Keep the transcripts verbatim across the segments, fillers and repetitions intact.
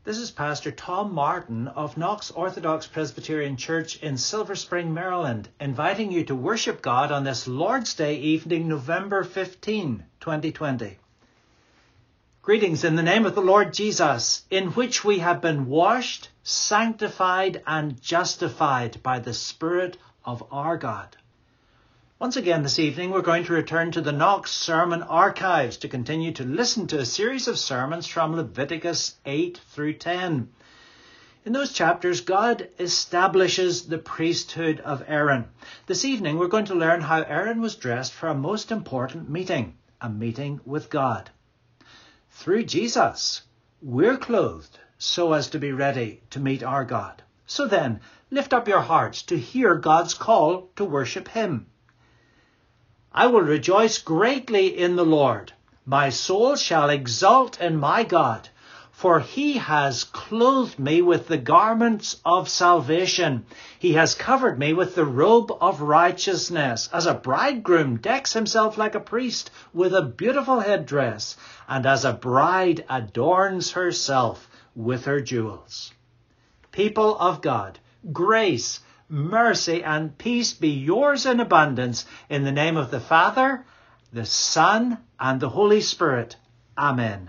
This is Pastor Tom Martin of Knox Orthodox Presbyterian Church in Silver Spring, Maryland, inviting you to worship God on this Lord's Day evening, November fifteenth, twenty twenty. Greetings in the name of the Lord Jesus, in which we have been washed, sanctified, and justified by the Spirit of our God. Once again this evening, we're going to return to the Knox Sermon Archives to continue to listen to a series of sermons from Leviticus eight through ten. In those chapters, God establishes the priesthood of Aaron. This evening, we're going to learn how Aaron was dressed for a most important meeting, a meeting with God. Through Jesus, we're clothed so as to be ready to meet our God. So then, lift up your hearts to hear God's call to worship Him. I will rejoice greatly in the Lord. My soul shall exult in my God, for He has clothed me with the garments of salvation. He has covered me with the robe of righteousness, as a bridegroom decks himself like a priest with a beautiful headdress, and as a bride adorns herself with her jewels. People of God, grace, mercy and peace be yours in abundance, in the name of the Father, the Son, and the Holy Spirit. Amen.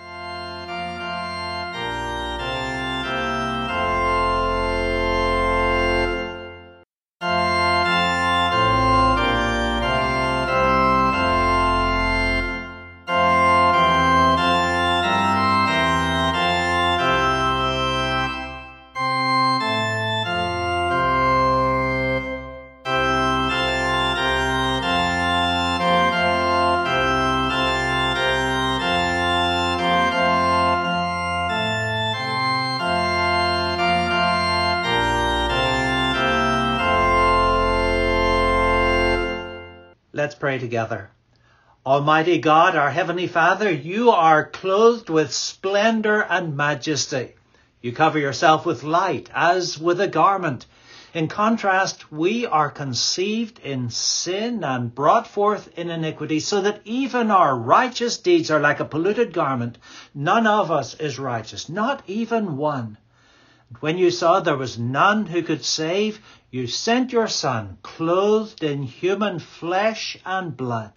Let's pray together. Almighty God, our Heavenly Father, you are clothed with splendor and majesty. You cover yourself with light as with a garment. In contrast, we are conceived in sin and brought forth in iniquity, so that even our righteous deeds are like a polluted garment. None of us is righteous, not even one. When you saw there was none who could save, you sent your Son, clothed in human flesh and blood,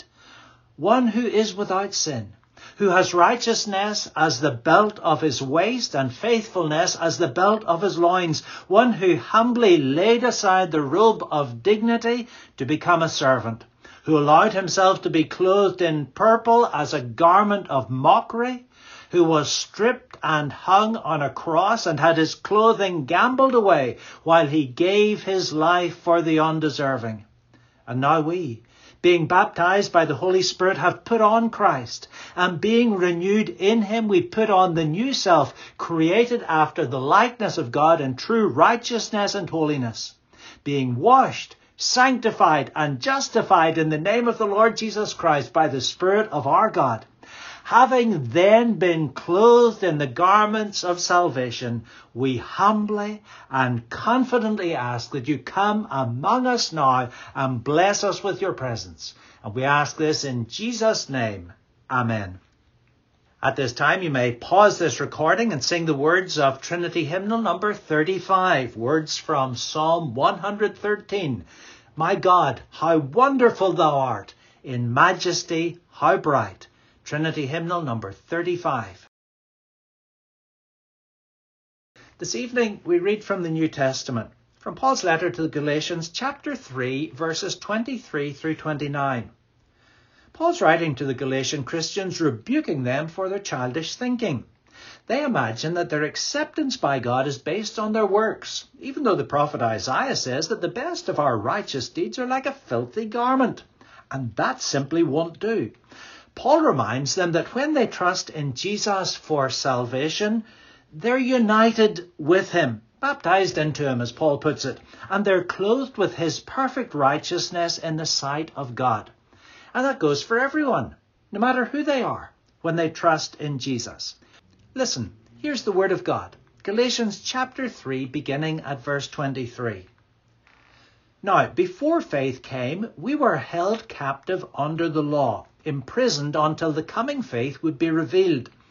one who is without sin, who has righteousness as the belt of his waist and faithfulness as the belt of his loins, one who humbly laid aside the robe of dignity to become a servant, who allowed himself to be clothed in purple as a garment of mockery, who was stripped and hung on a cross and had his clothing gambled away while he gave his life for the undeserving. And now we, being baptized by the Holy Spirit, have put on Christ, and being renewed in him, we put on the new self, created after the likeness of God in true righteousness and holiness, being washed, sanctified, and justified in the name of the Lord Jesus Christ by the Spirit of our God. Having then been clothed in the garments of salvation, we humbly and confidently ask that you come among us now and bless us with your presence. And we ask this in Jesus' name. Amen. At this time, you may pause this recording and sing the words of Trinity Hymnal number thirty-five, words from Psalm one hundred thirteen. My God, how wonderful thou art, in majesty how bright. Trinity Hymnal number thirty-five. This evening we read from the New Testament, from Paul's letter to the Galatians, chapter three, verses twenty-three through twenty-nine. Paul's writing to the Galatian Christians, rebuking them for their childish thinking. They imagine that their acceptance by God is based on their works, even though the prophet Isaiah says that the best of our righteous deeds are like a filthy garment. And that simply won't do. Paul reminds them that when they trust in Jesus for salvation, they're united with him, baptized into him, as Paul puts it, and they're clothed with his perfect righteousness in the sight of God. And that goes for everyone, no matter who they are, when they trust in Jesus. Listen, here's the word of God. Galatians chapter three, beginning at verse twenty-three. Now, before faith came, we were held captive under the law, imprisoned until the coming faith would be revealed.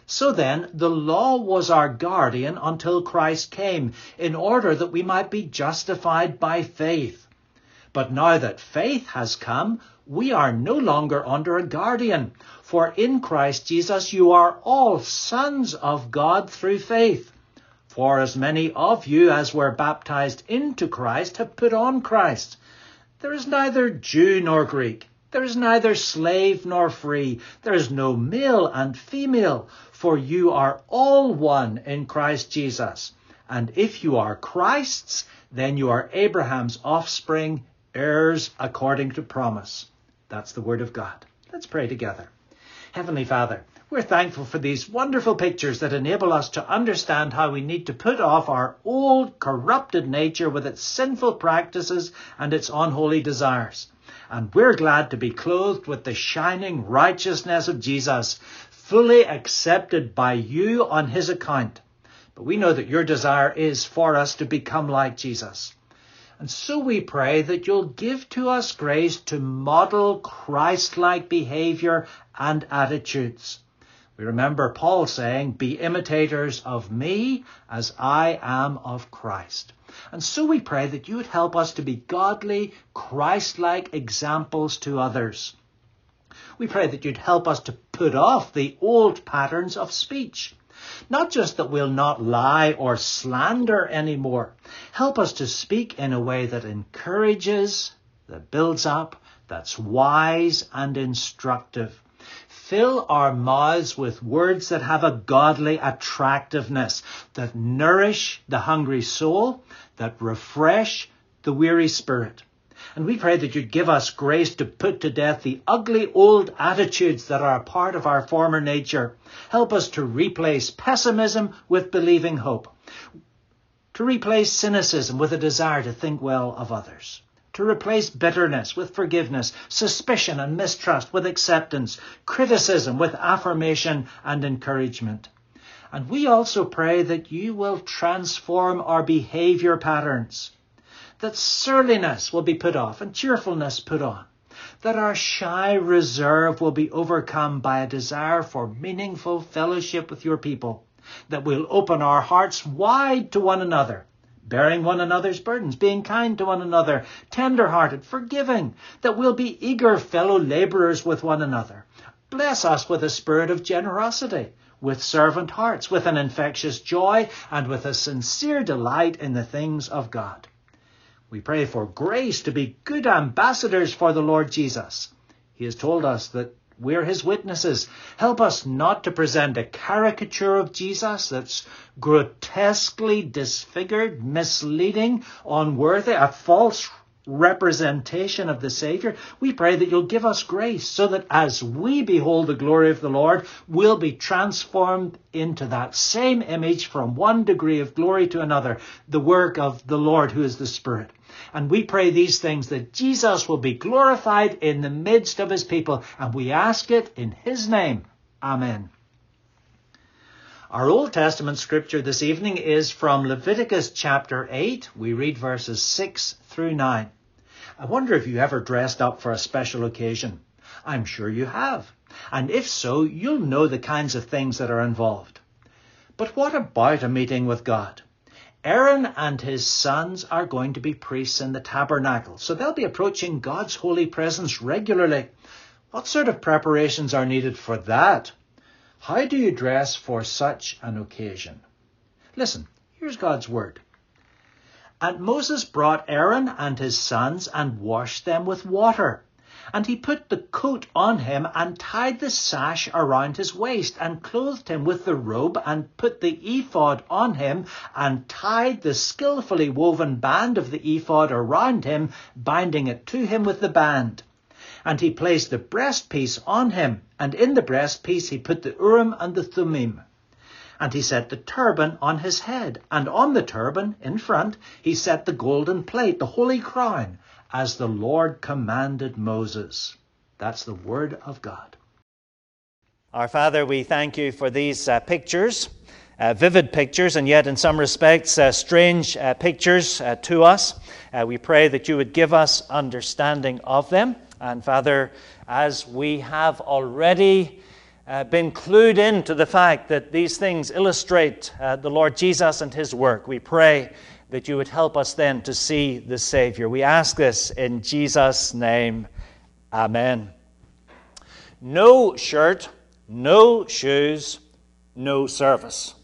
So then, the law was our guardian until Christ came, in order that we might be justified by faith. But now that faith has come, we are no longer under a guardian. For in Christ Jesus you are all sons of God through faith. For as many of you as were baptized into Christ have put on Christ. There is neither Jew nor Greek. There is neither slave nor free. There is no male and female, for you are all one in Christ Jesus. And if you are Christ's, then you are Abraham's offspring, heirs according to promise. That's the word of God. Let's pray together. Heavenly Father, we're thankful for these wonderful pictures that enable us to understand how we need to put off our old, corrupted nature with its sinful practices and its unholy desires. And we're glad to be clothed with the shining righteousness of Jesus, fully accepted by you on his account. But we know that your desire is for us to become like Jesus. And so we pray that you'll give to us grace to model Christ-like behavior and attitudes. We remember Paul saying, "Be imitators of me as I am of Christ." And so we pray that you would help us to be godly, Christ-like examples to others. We pray that you'd help us to put off the old patterns of speech. Not just that we'll not lie or slander anymore. Help us to speak in a way that encourages, that builds up, that's wise and instructive. Fill our mouths with words that have a godly attractiveness, that nourish the hungry soul, that refresh the weary spirit. And we pray that you'd give us grace to put to death the ugly old attitudes that are a part of our former nature. Help us to replace pessimism with believing hope, to replace cynicism with a desire to think well of others, to replace bitterness with forgiveness, suspicion and mistrust with acceptance, criticism with affirmation and encouragement. And we also pray that you will transform our behavior patterns, that surliness will be put off and cheerfulness put on, that our shy reserve will be overcome by a desire for meaningful fellowship with your people, that we'll open our hearts wide to one another, bearing one another's burdens, being kind to one another, tender-hearted, forgiving, that we'll be eager fellow labourers with one another. Bless us with a spirit of generosity, with servant hearts, with an infectious joy, and with a sincere delight in the things of God. We pray for grace to be good ambassadors for the Lord Jesus. He has told us that we're his witnesses. Help us not to present a caricature of Jesus that's grotesquely disfigured, misleading, unworthy, a false representation of the Saviour. We pray that you'll give us grace so that as we behold the glory of the Lord, we'll be transformed into that same image from one degree of glory to another, the work of the Lord who is the Spirit. And we pray these things that Jesus will be glorified in the midst of his people. And we ask it in his name. Amen. Our Old Testament scripture this evening is from Leviticus chapter eight. We read verses six through nine. I wonder if you ever dressed up for a special occasion. I'm sure you have. And if so, you'll know the kinds of things that are involved. But what about a meeting with God? Aaron and his sons are going to be priests in the tabernacle, so they'll be approaching God's holy presence regularly. What sort of preparations are needed for that? How do you dress for such an occasion? Listen, here's God's word. And Moses brought Aaron and his sons and washed them with water. And he put the coat on him and tied the sash around his waist and clothed him with the robe and put the ephod on him and tied the skillfully woven band of the ephod around him, binding it to him with the band. And he placed the breastpiece on him, and in the breastpiece he put the Urim and the Thummim. And he set the turban on his head, and on the turban, in front, he set the golden plate, the holy crown, as the Lord commanded Moses. That's the word of God. Our Father, we thank you for these uh, pictures, uh, vivid pictures, and yet in some respects uh, strange uh, pictures uh, to us. Uh, we pray that you would give us understanding of them. And Father, as we have already uh, been clued into the fact that these things illustrate uh, the Lord Jesus and his work. We pray that you would help us then to see the Savior. We ask this in Jesus' name. Amen. No shirt, no shoes, no service.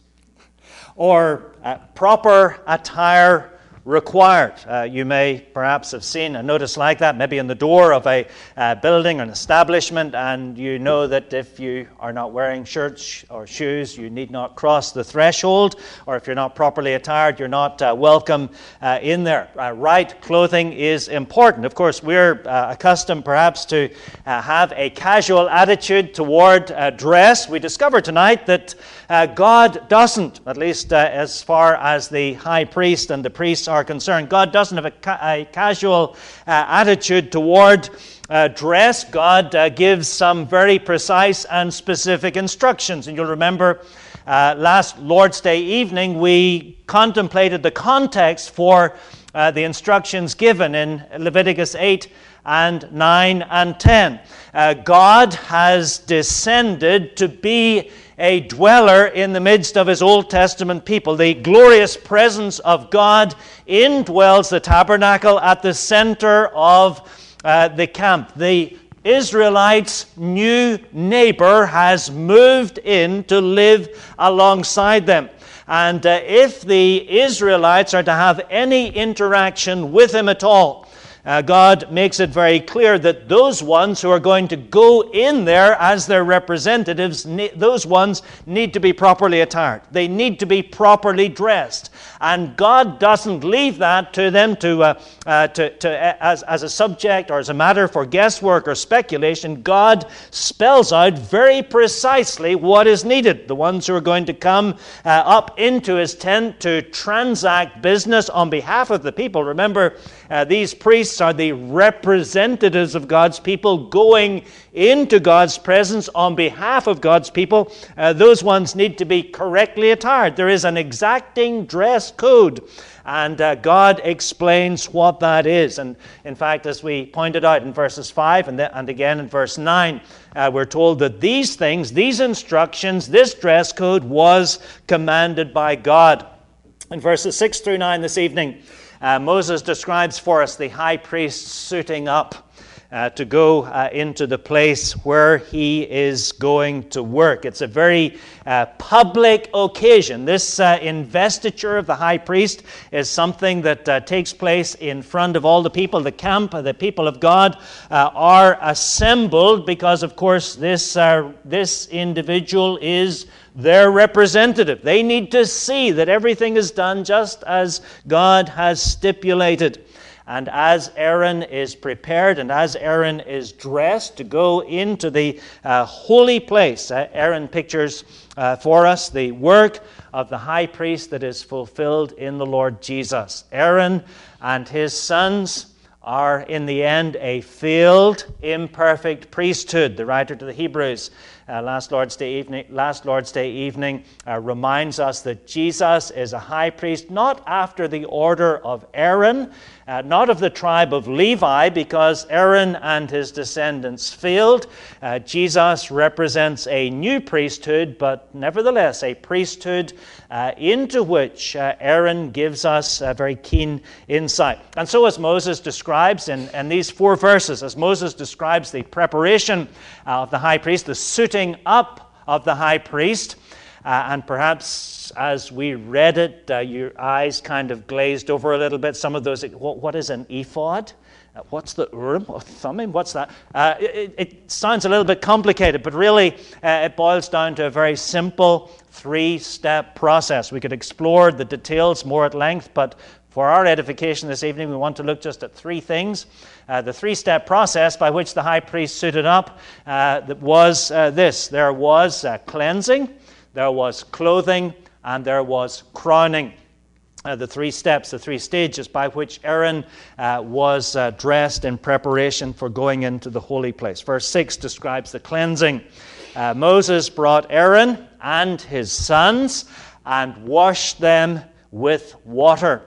Or uh, proper attire required. Uh, you may perhaps have seen a notice like that, maybe in the door of a uh, building or an establishment, and you know that if you are not wearing shirts or shoes, you need not cross the threshold, or if you're not properly attired, you're not uh, welcome uh, in there. Uh, right clothing is important. Of course, we're uh, accustomed perhaps to uh, have a casual attitude toward uh, dress. We discover tonight that uh, God doesn't, at least uh, as far as the high priest and the priests are concerned. God doesn't have a, ca- a casual uh, attitude toward uh, dress. God uh, gives some very precise and specific instructions. And you'll remember uh, last Lord's Day evening we contemplated the context for uh, the instructions given in Leviticus eight and nine and ten. Uh, God has descended to be a dweller in the midst of his Old Testament people. The glorious presence of God indwells the tabernacle at the center of uh, the camp. The Israelites' new neighbor has moved in to live alongside them. And uh, if the Israelites are to have any interaction with him at all, Uh, God makes it very clear that those ones who are going to go in there as their representatives, ne- those ones need to be properly attired. They need to be properly dressed. And God doesn't leave that to them to, uh, uh, to, to uh, as, as a subject or as a matter for guesswork or speculation. God spells out very precisely what is needed. The ones who are going to come uh, up into his tent to transact business on behalf of the people. Remember, uh, these priests are the representatives of God's people going into God's presence on behalf of God's people. Uh, those ones need to be correctly attired. There is an exacting dress code, and uh, God explains what that is. And in fact, as we pointed out in verses five and, the, and again in verse nine, uh, we're told that these things, these instructions, this dress code was commanded by God. In verses six through nine this evening, Uh, Moses describes for us the high priest suiting up uh, to go uh, into the place where he is going to work. It's a very uh, public occasion. This uh, investiture of the high priest is something that uh, takes place in front of all the people. The camp, the people of God uh, are assembled because, of course, this, uh, this individual is their representative. They need to see that everything is done just as God has stipulated. And as Aaron is prepared and as Aaron is dressed to go into the uh, holy place, uh, Aaron pictures uh, for us the work of the high priest that is fulfilled in the Lord Jesus. Aaron and his sons are in the end a failed, imperfect priesthood. The writer to the Hebrews uh, last Lord's Day evening, last Lord's Day evening uh, reminds us that Jesus is a high priest not after the order of Aaron, uh, not of the tribe of Levi, because Aaron and his descendants failed. Uh, Jesus represents a new priesthood, but nevertheless a priesthood uh, into which uh, Aaron gives us a very keen insight. And so as Moses describes in, in these four verses, as Moses describes the preparation uh, of the high priest, the suiting up of the high priest, uh, and perhaps as we read it, uh, your eyes kind of glazed over a little bit. Some of those, what, what is an ephod? Uh, what's the Urim or Thummim? What's that? Uh, it, it sounds a little bit complicated, but really uh, it boils down to a very simple three-step process. We could explore the details more at length, but for our edification this evening, we want to look just at three things. Uh, the three-step process by which the high priest suited up uh, that was uh, this. There was uh, cleansing, there was clothing, and there was crowning. Uh, the three steps, the three stages by which Aaron uh, was uh, dressed in preparation for going into the holy place. Verse six describes the cleansing. Uh, Moses brought Aaron and his sons and washed them with water.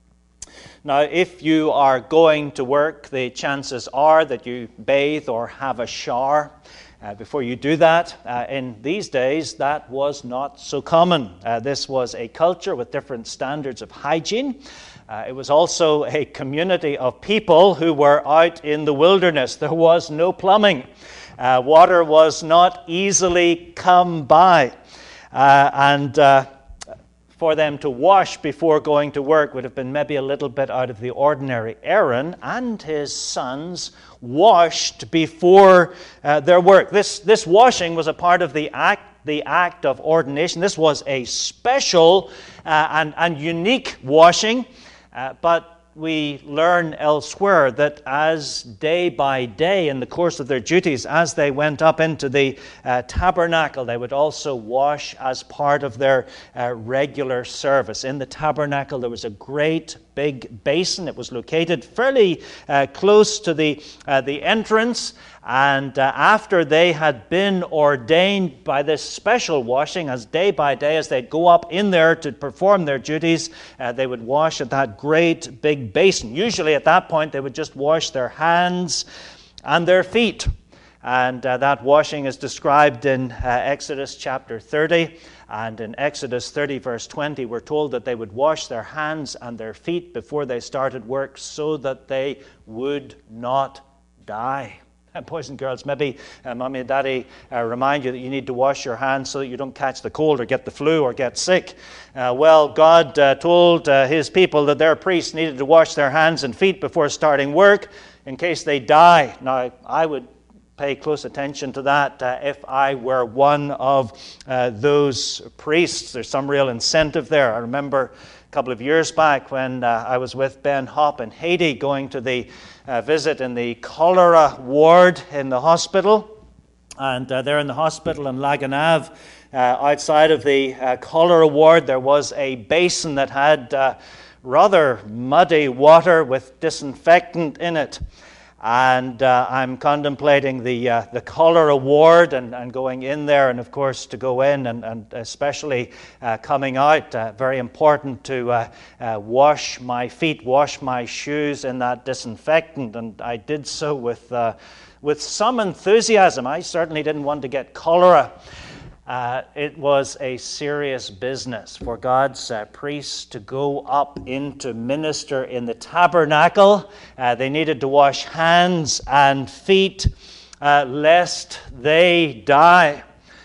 Now, if you are going to work, the chances are that you bathe or have a shower. Uh, before you do that, uh, in these days, that was not so common. Uh, this was a culture with different standards of hygiene. Uh, it was also a community of people who were out in the wilderness. There was no plumbing. Uh, water was not easily come by. Uh, and uh, for them to wash before going to work would have been maybe a little bit out of the ordinary. Aaron and his sons washed before uh, their work. This, this washing was a part of the act, the act of ordination. This was a special uh, and, and unique washing, uh, but we learn elsewhere that as day by day in the course of their duties, as they went up into the uh, tabernacle, they would also wash as part of their uh, regular service. In the tabernacle, there was a great big basin. It was located fairly uh, close to the, uh, the entrance. And uh, after they had been ordained by this special washing, as day by day, as they'd go up in there to perform their duties, uh, they would wash at that great big basin. Usually at that point, they would just wash their hands and their feet. And uh, that washing is described in uh, Exodus chapter thirty. And in Exodus thirty, verse twenty, we're told that they would wash their hands and their feet before they started work so that they would not die. Boys and girls, maybe uh, Mommy and Daddy uh, remind you that you need to wash your hands so that you don't catch the cold or get the flu or get sick. Uh, well, God uh, told uh, His people that their priests needed to wash their hands and feet before starting work in case they die. Now, I would pay close attention to that uh, if I were one of uh, those priests. There's some real incentive there. I remember a couple of years back when uh, I was with Ben Hopp in Haiti going to the uh, visit in the cholera ward in the hospital. And uh, there in the hospital in La Gonave, uh, outside of the uh, cholera ward, there was a basin that had uh, rather muddy water with disinfectant in it. And uh, I'm contemplating the uh, the cholera ward and, and going in there, and of course to go in and, and especially uh, coming out, uh, very important to uh, uh, wash my feet, wash my shoes in that disinfectant. And I did so with uh, with some enthusiasm. I certainly didn't want to get cholera. Uh, it was a serious business for God's uh, priests to go up in to minister in the tabernacle. Uh, they needed to wash hands and feet uh, lest they die.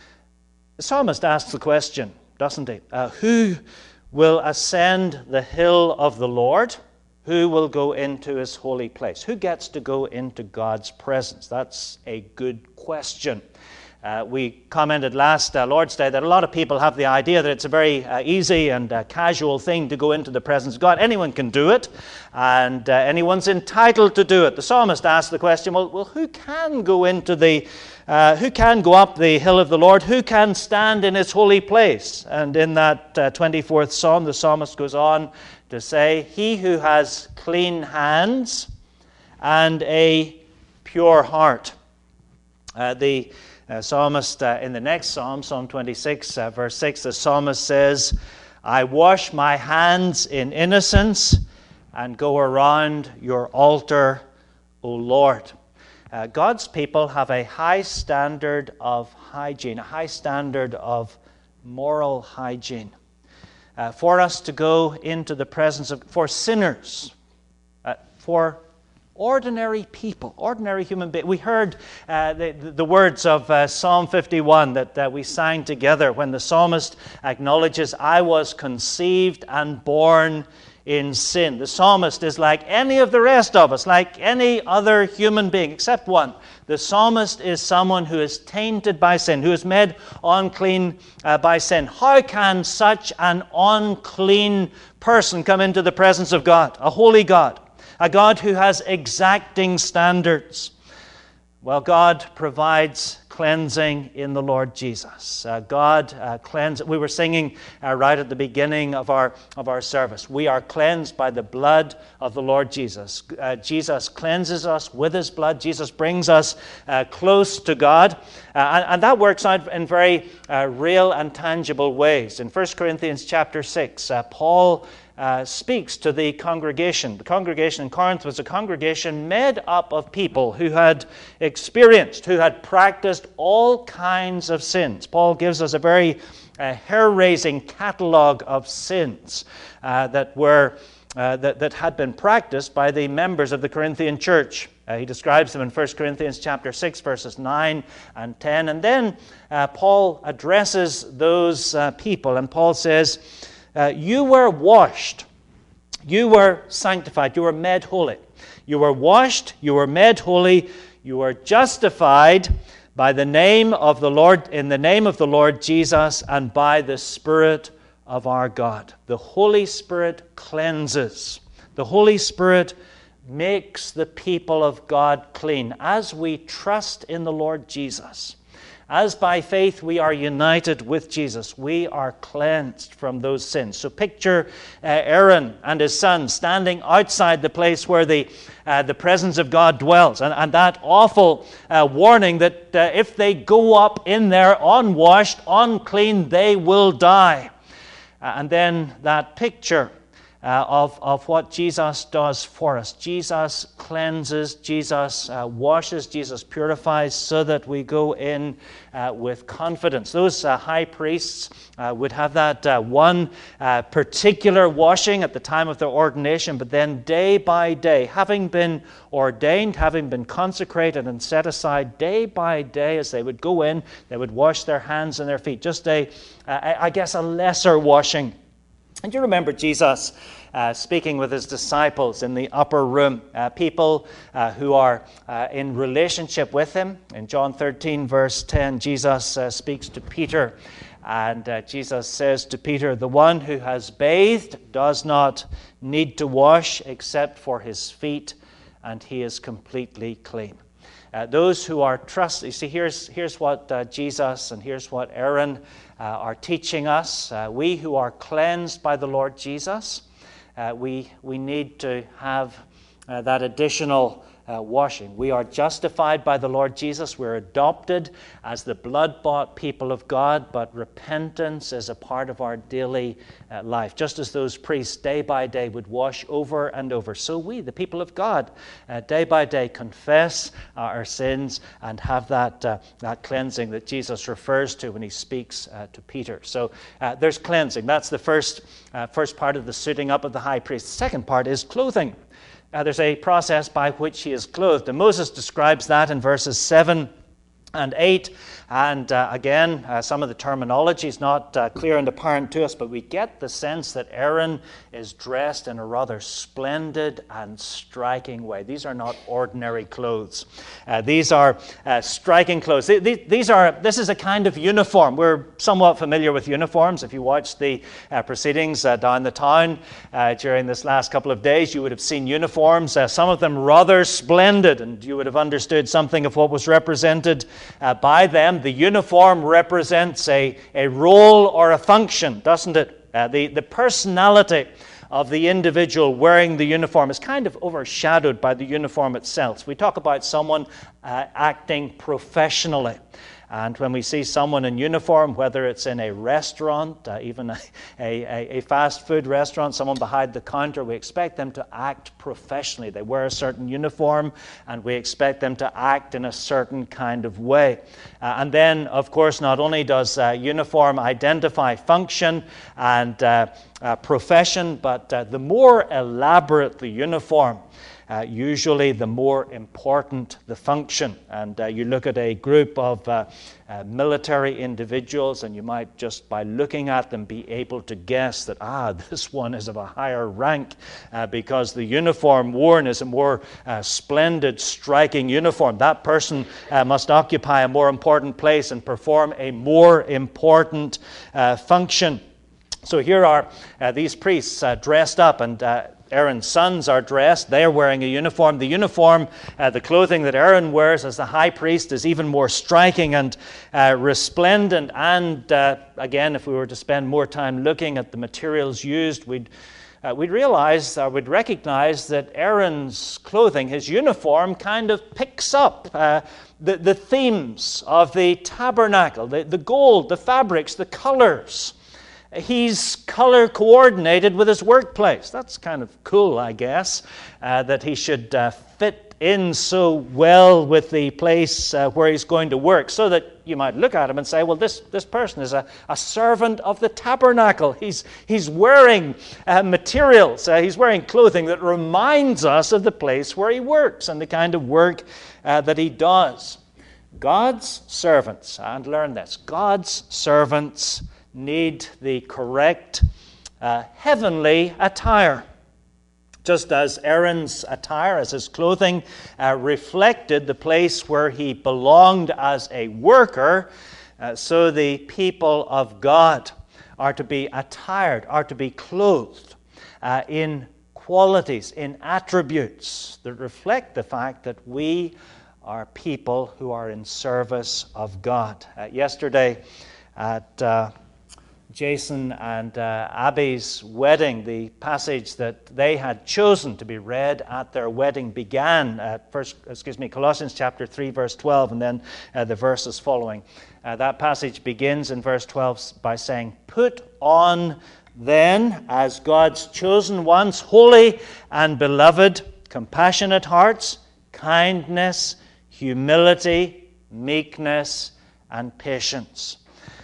The psalmist asks the question, doesn't he? Uh, who will ascend the hill of the Lord? Who will go into His holy place? Who gets to go into God's presence? That's a good question. Uh, we commented last uh, Lord's Day that a lot of people have the idea that it's a very uh, easy and uh, casual thing to go into the presence of God. Anyone can do it, and uh, anyone's entitled to do it. The psalmist asked the question, well, well who can go into the, uh, who can go up the hill of the Lord? Who can stand in His holy place? And in that uh, twenty-fourth Psalm, the psalmist goes on to say, he who has clean hands and a pure heart. Uh, the Uh, psalmist uh, in the next psalm, Psalm twenty-six, uh, verse six, the psalmist says, I wash my hands in innocence and go around your altar, O Lord. Uh, God's people have a high standard of hygiene, a high standard of moral hygiene. Uh, for us to go into the presence of, for sinners, uh, for ordinary people, ordinary human beings. We heard uh, the, the words of uh, Psalm fifty-one that uh, we sang together when the psalmist acknowledges, I was conceived and born in sin. The psalmist is like any of the rest of us, like any other human being, except one. The psalmist is someone who is tainted by sin, who is made unclean uh, by sin. How can such an unclean person come into the presence of God, a holy God? A God who has exacting standards. Well, God provides cleansing in the Lord Jesus. Uh, God uh, cleanses. We were singing uh, right at the beginning of our of our service. We are cleansed by the blood of the Lord Jesus. Uh, Jesus cleanses us with His blood. Jesus brings us uh, close to God. Uh, and, and that works out in very uh, real and tangible ways. In First Corinthians chapter six, uh, Paul uh, speaks to the congregation. The congregation in Corinth was a congregation made up of people who had experienced, who had practiced all kinds of sins. Paul gives us a very uh, hair-raising catalogue of sins uh, that were uh, that, that had been practiced by the members of the Corinthian church. Uh, he describes them in First Corinthians chapter six, verses nine and ten. And then uh, Paul addresses those uh, people, and Paul says, uh, you were washed, you were sanctified, you were made holy. You were washed, you were made holy, you were justified by the name of the Lord, in the name of the Lord Jesus, and by the Spirit of our God. The Holy Spirit cleanses. The Holy Spirit makes the people of God clean as we trust in the Lord Jesus. As by faith we are united with Jesus, we are cleansed from those sins. So picture uh, Aaron and his sons standing outside the place where the, uh, the presence of God dwells. And, and that awful uh, warning that uh, if they go up in there unwashed, unclean, they will die. Uh, and then that picture Uh, of, of what Jesus does for us. Jesus cleanses, Jesus uh, washes, Jesus purifies so that we go in uh, with confidence. Those uh, high priests uh, would have that uh, one uh, particular washing at the time of their ordination, but then day by day, having been ordained, having been consecrated and set aside, day by day as they would go in, they would wash their hands and their feet. Just a, uh, I guess, a lesser washing. And you remember Jesus uh, speaking with his disciples in the upper room, uh, people uh, who are uh, in relationship with him. In John thirteen, verse ten, Jesus uh, speaks to Peter, and uh, Jesus says to Peter, the one who has bathed does not need to wash except for his feet, and he is completely clean. Uh, those who are trusted, you see, here's, here's what uh, Jesus and here's what Aaron uh, are teaching us. Uh, we who are cleansed by the Lord Jesus, uh, we, we need to have uh, that additional Uh, washing. We are justified by the Lord Jesus. We're adopted as the blood-bought people of God, but repentance is a part of our daily uh, life. Just as those priests day by day would wash over and over, so we, the people of God, uh, day by day confess uh, our sins and have that, uh, that cleansing that Jesus refers to when he speaks uh, to Peter. So uh, there's cleansing. That's the first, uh, first part of the suiting up of the high priest. The second part is clothing. Uh, there's a process by which he is clothed. And Moses describes that in verses seven and eight. And uh, again, uh, some of the terminology is not uh, clear and apparent to us, but we get the sense that Aaron is dressed in a rather splendid and striking way. These are not ordinary clothes. Uh, these are uh, striking clothes. These, these are. This is a kind of uniform. We're somewhat familiar with uniforms. If you watched the uh, proceedings uh, down the town uh, during this last couple of days, you would have seen uniforms, uh, some of them rather splendid, and you would have understood something of what was represented uh, by them. The uniform represents a, a role or a function, doesn't it? Uh, the, the personality of the individual wearing the uniform is kind of overshadowed by the uniform itself. We talk about someone uh, acting professionally. And when we see someone in uniform, whether it's in a restaurant, uh, even a, a, a fast food restaurant, someone behind the counter, we expect them to act professionally. They wear a certain uniform, and we expect them to act in a certain kind of way. Uh, and then, of course, not only does uh, uniform identify function and uh, uh, profession, but uh, the more elaborate the uniform, Uh, usually the more important the function. And uh, you look at a group of uh, uh, military individuals, and you might just by looking at them be able to guess that, ah, this one is of a higher rank uh, because the uniform worn is a more uh, splendid, striking uniform. That person uh, must occupy a more important place and perform a more important uh, function. So here are uh, these priests uh, dressed up, and uh, Aaron's sons are dressed. They are wearing a uniform. The uniform, uh, the clothing that Aaron wears as the high priest is even more striking and uh, resplendent. And uh, again, if we were to spend more time looking at the materials used, we'd uh, we'd realize, or we'd recognize that Aaron's clothing, his uniform, kind of picks up uh, the, the themes of the tabernacle, the, the gold, the fabrics, the colors. He's color coordinated with his workplace. That's kind of cool, I guess, uh, that he should uh, fit in so well with the place uh, where he's going to work, so that you might look at him and say, well, this, this person is a, a servant of the tabernacle. He's, he's wearing uh, materials, uh, he's wearing clothing that reminds us of the place where he works and the kind of work uh, that he does. God's servants, and learn this, God's servants need the correct uh, heavenly attire. Just as Aaron's attire, as his clothing, uh, reflected the place where he belonged as a worker, uh, so the people of God are to be attired, are to be clothed uh, in qualities, in attributes that reflect the fact that we are people who are in service of God. Uh, yesterday at Uh, Jason and uh, Abby's wedding, the passage that they had chosen to be read at their wedding began at first, excuse me, Colossians chapter three, verse twelve, and then uh, the verses following. Uh, that passage begins in verse twelve by saying, "Put on then, as God's chosen ones, holy and beloved, compassionate hearts, kindness, humility, meekness, and patience."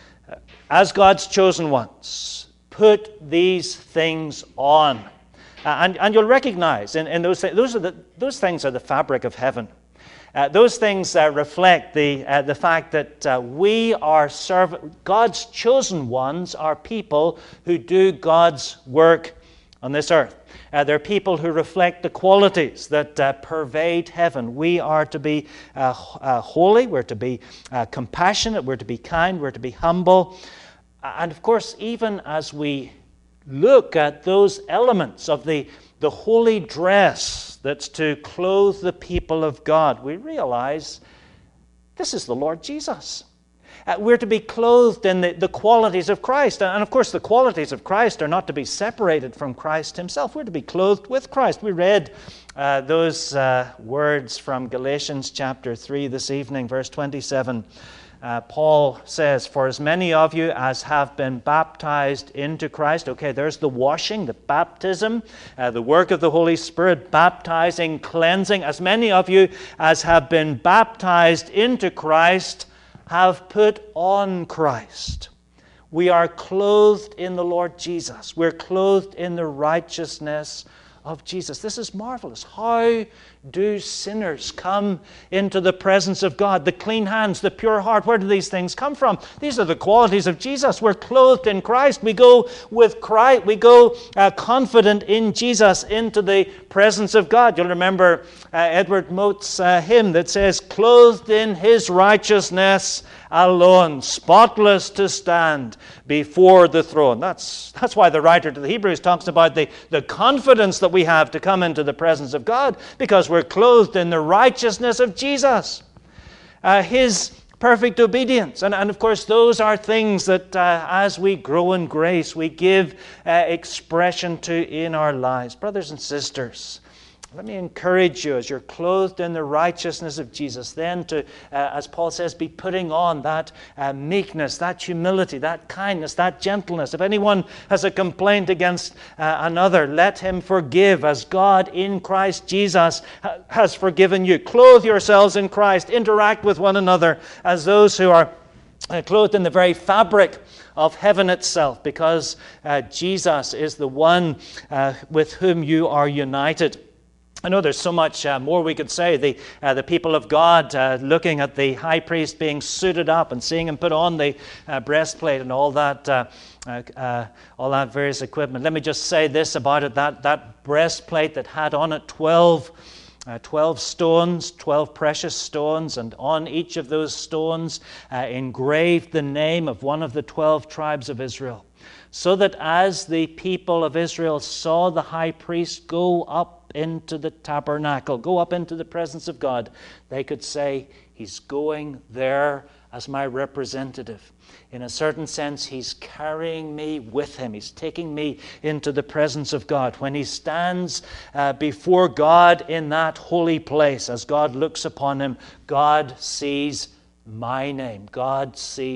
As God's chosen ones, put these things on. Uh, and, and you'll recognize in, in those th- those are the those things are the fabric of heaven. Uh, those things uh, reflect the uh, the fact that uh, we are serv- God's chosen ones are people who do God's work on this earth. Uh, they're people who reflect the qualities that uh, pervade heaven. We are to be uh, uh, holy, we're to be uh, compassionate, we're to be kind, we're to be humble. And of course, even as we look at those elements of the, the holy dress that's to clothe the people of God, we realize this is the Lord Jesus. Uh, we're to be clothed in the, the qualities of Christ. And of course, the qualities of Christ are not to be separated from Christ himself. We're to be clothed with Christ. We read uh, those uh, words from Galatians chapter three this evening, verse twenty-seven. Uh, Paul says, "For as many of you as have been baptized into Christ," okay, there's the washing, the baptism, uh, the work of the Holy Spirit, baptizing, cleansing. "As many of you as have been baptized into Christ have put on Christ." We are clothed in the Lord Jesus. We're clothed in the righteousness of Jesus. This is marvelous. How do sinners come into the presence of God? The clean hands, the pure heart, where do these things come from? These are the qualities of Jesus. We're clothed in Christ. We go with Christ. We go uh, confident in Jesus into the presence of God. You'll remember uh, Edward Mote's uh, hymn that says, "Clothed in his righteousness alone, spotless to stand before the throne." That's, that's why the writer to the Hebrews talks about the, the confidence that we have to come into the presence of God, because we're clothed in the righteousness of Jesus, uh, his perfect obedience. And, and of course, those are things that uh, as we grow in grace, we give uh, expression to in our lives. Brothers and sisters, let me encourage you, as you're clothed in the righteousness of Jesus, then to, uh, as Paul says, be putting on that uh, meekness, that humility, that kindness, that gentleness. If anyone has a complaint against uh, another, let him forgive as God in Christ Jesus ha- has forgiven you. Clothe yourselves in Christ. Interact with one another as those who are uh, clothed in the very fabric of heaven itself, because uh, Jesus is the one uh, with whom you are united. I know there's so much uh, more we could say. The uh, the people of God uh, looking at the high priest being suited up and seeing him put on the uh, breastplate and all that, uh, uh, uh, all that various equipment. Let me just say this about it: that that breastplate that had on it twelve, uh, twelve stones, twelve precious stones, and on each of those stones uh, engraved the name of one of the twelve tribes of Israel, so that as the people of Israel saw the high priest go up into the tabernacle, go up into the presence of God, they could say, he's going there as my representative. In a certain sense, he's carrying me with him. He's taking me into the presence of God. When he stands uh, before God in that holy place, as God looks upon him, God sees my name. God sees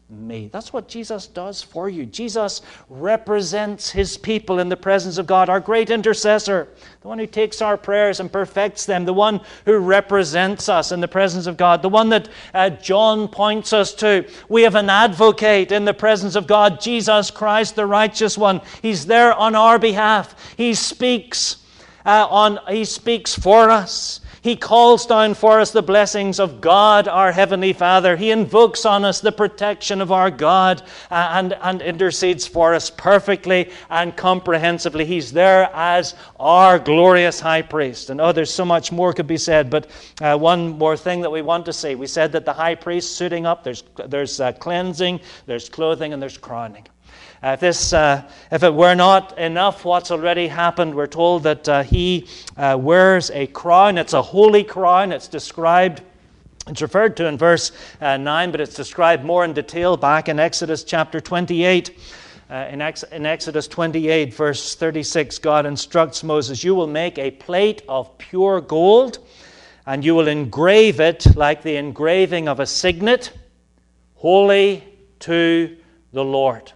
me. That's what Jesus does for you. Jesus represents his people in the presence of God, our great intercessor, the one who takes our prayers and perfects them, the one who represents us in the presence of God, the one that uh, John points us to. We have an advocate in the presence of God, Jesus Christ, the righteous one. He's there on our behalf. He speaks uh, on. He speaks for us. He calls down for us the blessings of God, our Heavenly Father. He invokes on us the protection of our God uh, and, and intercedes for us perfectly and comprehensively. He's there as our glorious high priest. And oh, there's so much more could be said, but uh, one more thing that we want to say. We said that the high priest suiting up, there's, there's uh, cleansing, there's clothing, and there's crowning. Uh, if, this, uh, if it were not enough what's already happened, we're told that uh, he uh, wears a crown. It's a holy crown. It's described, it's referred to in verse uh, nine, but it's described more in detail back in Exodus chapter twenty-eight. Uh, in, Ex- in Exodus twenty-eight, verse thirty-six, God instructs Moses, "You will make a plate of pure gold, and you will engrave it like the engraving of a signet, holy to the Lord."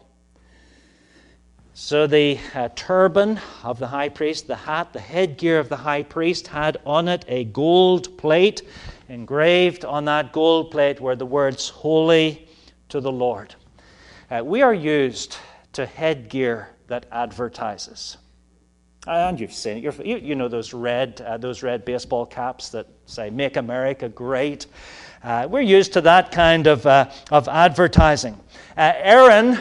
So the uh, turban of the high priest, the hat, the headgear of the high priest had on it a gold plate. Engraved on that gold plate were the words, "Holy to the Lord." Uh, we are used to headgear that advertises. And you've seen it. You're, you, you know those red, uh, those red baseball caps that say, "Make America Great." Uh, we're used to that kind of, uh, of advertising. Uh, Aaron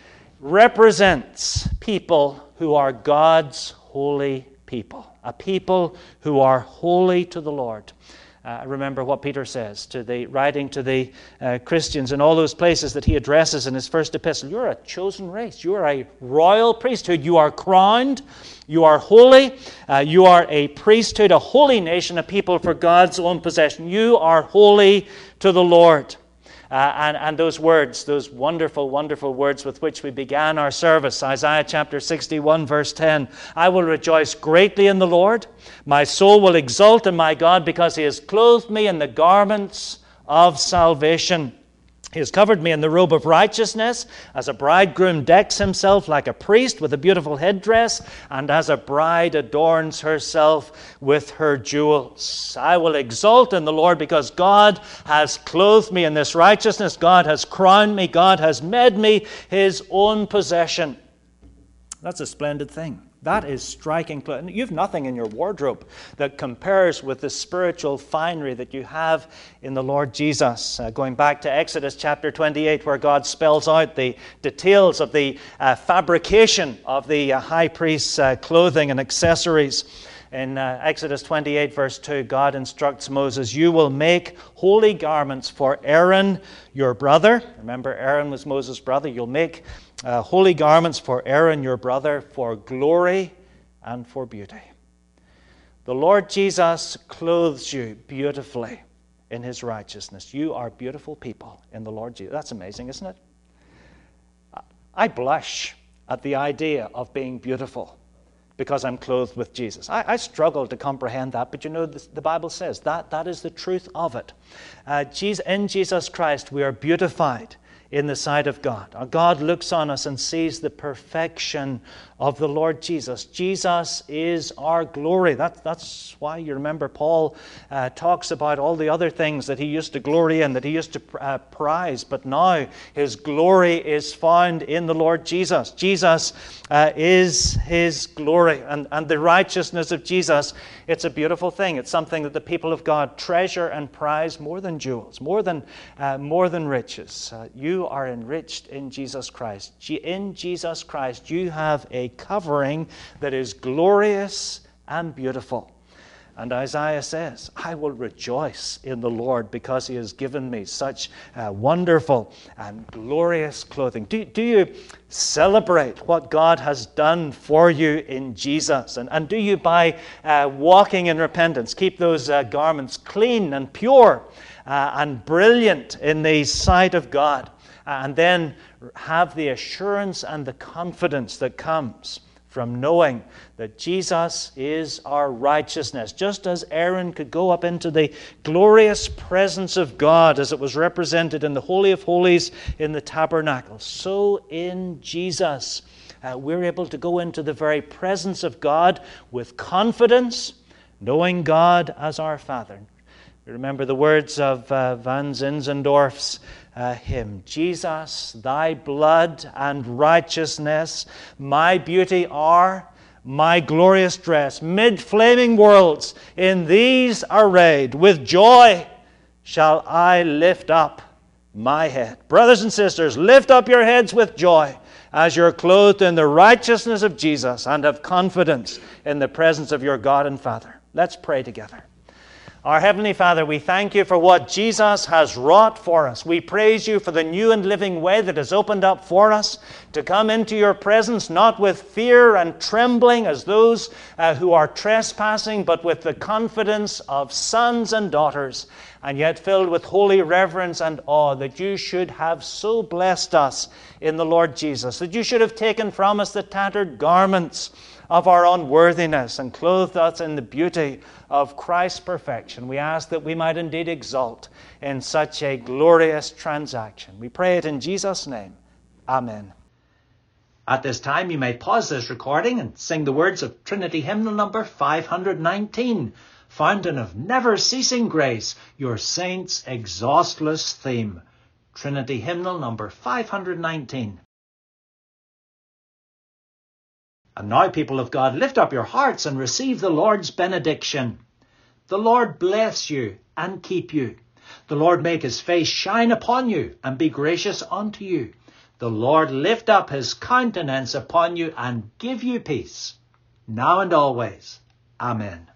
represents people who are God's holy people, a people who are holy to the Lord. Uh, remember what Peter says to the writing to the uh, Christians in all those places that he addresses in his first epistle. You're a chosen race. You are a royal priesthood. You are crowned. You are holy. Uh, you are a priesthood, a holy nation, a people for God's own possession. You are holy to the Lord. Uh, and, and those words, those wonderful, wonderful words with which we began our service, Isaiah chapter sixty-one, verse ten, "I will rejoice greatly in the Lord. My soul will exult in my God, because he has clothed me in the garments of salvation. He has covered me in the robe of righteousness, as a bridegroom decks himself like a priest with a beautiful headdress, and as a bride adorns herself with her jewels. I will exult in the Lord, because God has clothed me in this righteousness. God has crowned me. God has made me his own possession." That's a splendid thing. That is striking. You have nothing in your wardrobe that compares with the spiritual finery that you have in the Lord Jesus. Uh, going back to Exodus chapter twenty-eight, where God spells out the details of the uh, fabrication of the uh, high priest's uh, clothing and accessories. In uh, Exodus twenty-eight, verse two, God instructs Moses, "You will make holy garments for Aaron, your brother." Remember, Aaron was Moses' brother. "You'll make uh, holy garments for Aaron, your brother, for glory and for beauty." The Lord Jesus clothes you beautifully in his righteousness. You are beautiful people in the Lord Jesus. That's amazing, isn't it? I blush at the idea of being beautiful, because I'm clothed with Jesus. I, I struggle to comprehend that, but you know, the, the Bible says that that is the truth of it. Uh, Jesus, in Jesus Christ, we are beautified in the sight of God. Our God looks on us and sees the perfection of the Lord Jesus. Jesus is our glory. That, that's why you remember Paul uh, talks about all the other things that he used to glory in, that he used to uh, prize, but now his glory is found in the Lord Jesus. Jesus uh, is his glory, and, and the righteousness of Jesus, it's a beautiful thing. It's something that the people of God treasure and prize more than jewels, more than, uh, more than riches. Uh, you are enriched in Jesus Christ. In Jesus Christ, you have a covering that is glorious and beautiful. And Isaiah says, "I will rejoice in the Lord, because he has given me such uh, wonderful and glorious clothing." Do, do you celebrate what God has done for you in Jesus? And, and do you, by uh, walking in repentance, keep those uh, garments clean and pure uh, and brilliant in the sight of God? And then have the assurance and the confidence that comes from knowing that Jesus is our righteousness. Just as Aaron could go up into the glorious presence of God as it was represented in the Holy of Holies in the tabernacle, so in Jesus uh, we're able to go into the very presence of God with confidence, knowing God as our Father. Remember the words of uh, Van Zinzendorf's uh, hymn, Jesus, thy blood and righteousness, my beauty are, my glorious dress, mid flaming worlds, in these arrayed, with joy shall I lift up my head. Brothers and sisters, lift up your heads with joy as you're clothed in the righteousness of Jesus and have confidence in the presence of your God and Father. Let's pray together. Our Heavenly Father, we thank you for what Jesus has wrought for us. We praise you for the new and living way that has opened up for us to come into your presence, not with fear and trembling as those uh, who are trespassing, but with the confidence of sons and daughters, and yet filled with holy reverence and awe, that you should have so blessed us in the Lord Jesus, that you should have taken from us the tattered garments of our unworthiness and clothed us in the beauty of Christ's perfection. We ask that we might indeed exult in such a glorious transaction. We pray it in Jesus' name. Amen. At this time, you may pause this recording and sing the words of Trinity Hymnal number five hundred nineteen, Fountain of Never-Ceasing Grace, your saints' exhaustless theme. Trinity Hymnal number five hundred nineteen. And now, people of God, lift up your hearts and receive the Lord's benediction. The Lord bless you and keep you. The Lord make his face shine upon you and be gracious unto you. The Lord lift up his countenance upon you and give you peace, now and always. Amen.